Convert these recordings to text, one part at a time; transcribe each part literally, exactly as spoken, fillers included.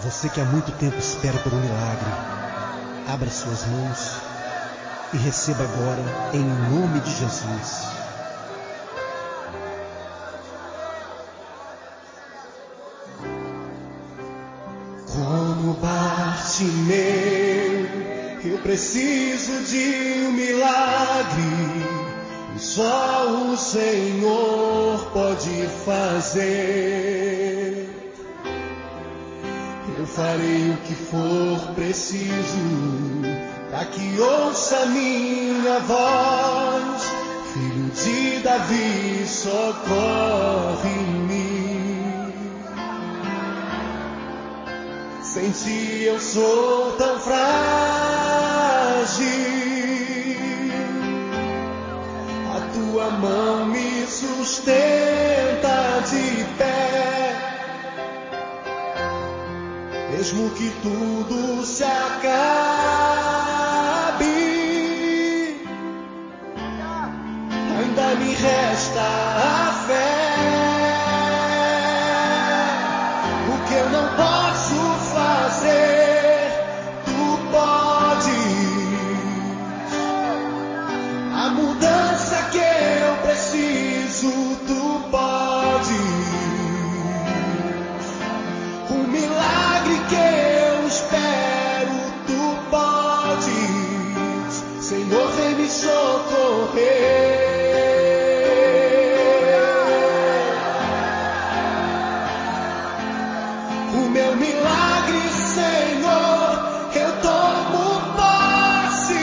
Você que há muito tempo espera por um milagre, abra suas mãos e receba agora, em nome de Jesus. Como Bartimeu, eu preciso de um milagre, e só o Senhor pode fazer. Eu farei o que for preciso, para que ouça minha voz. Filho de Davi, socorre-me. Sem ti eu sou tão frágil, a tua mão me sustenta de pé. Mesmo que tudo se acabe, ainda me resta a fé. O que eu não posso fazer, tu podes. A mudança que eu preciso, tu podes. O milagre que eu espero, tu podes. Senhor, vem me socorrer. O meu milagre, Senhor, eu tomo posse.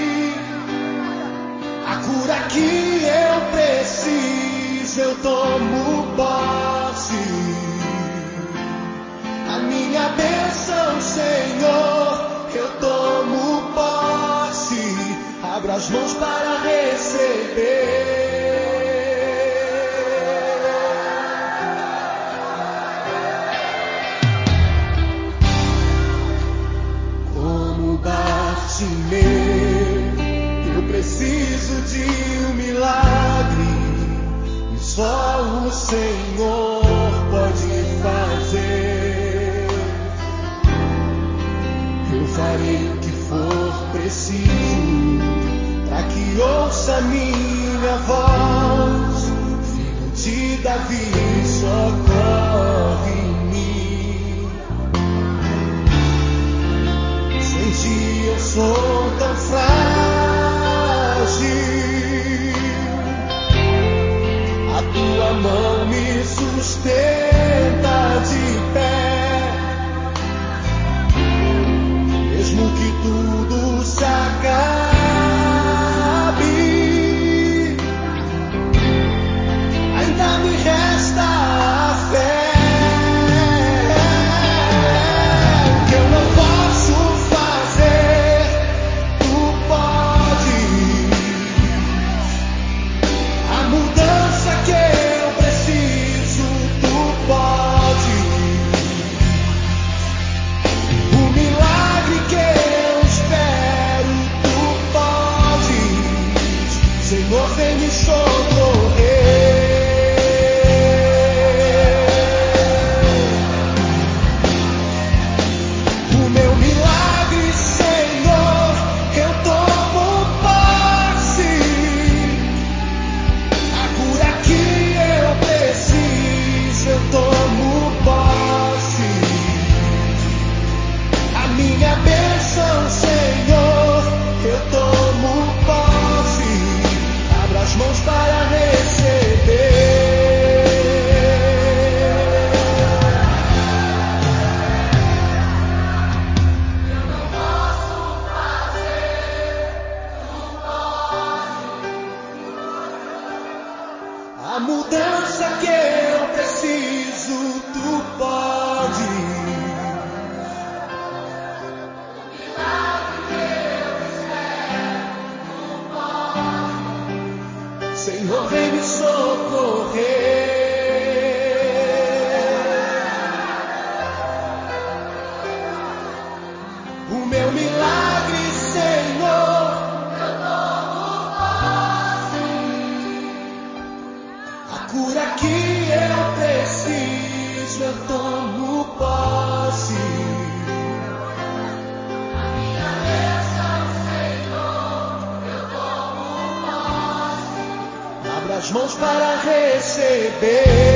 A cura que eu preciso, eu tomo posse. A minha bênção, Senhor, eu tomo posse. Abro as mãos para receber. Como Bartimeu, eu preciso de um milagre, e só o Senhor pode fazer. Eu farei o que for preciso, para que ouça minha beber.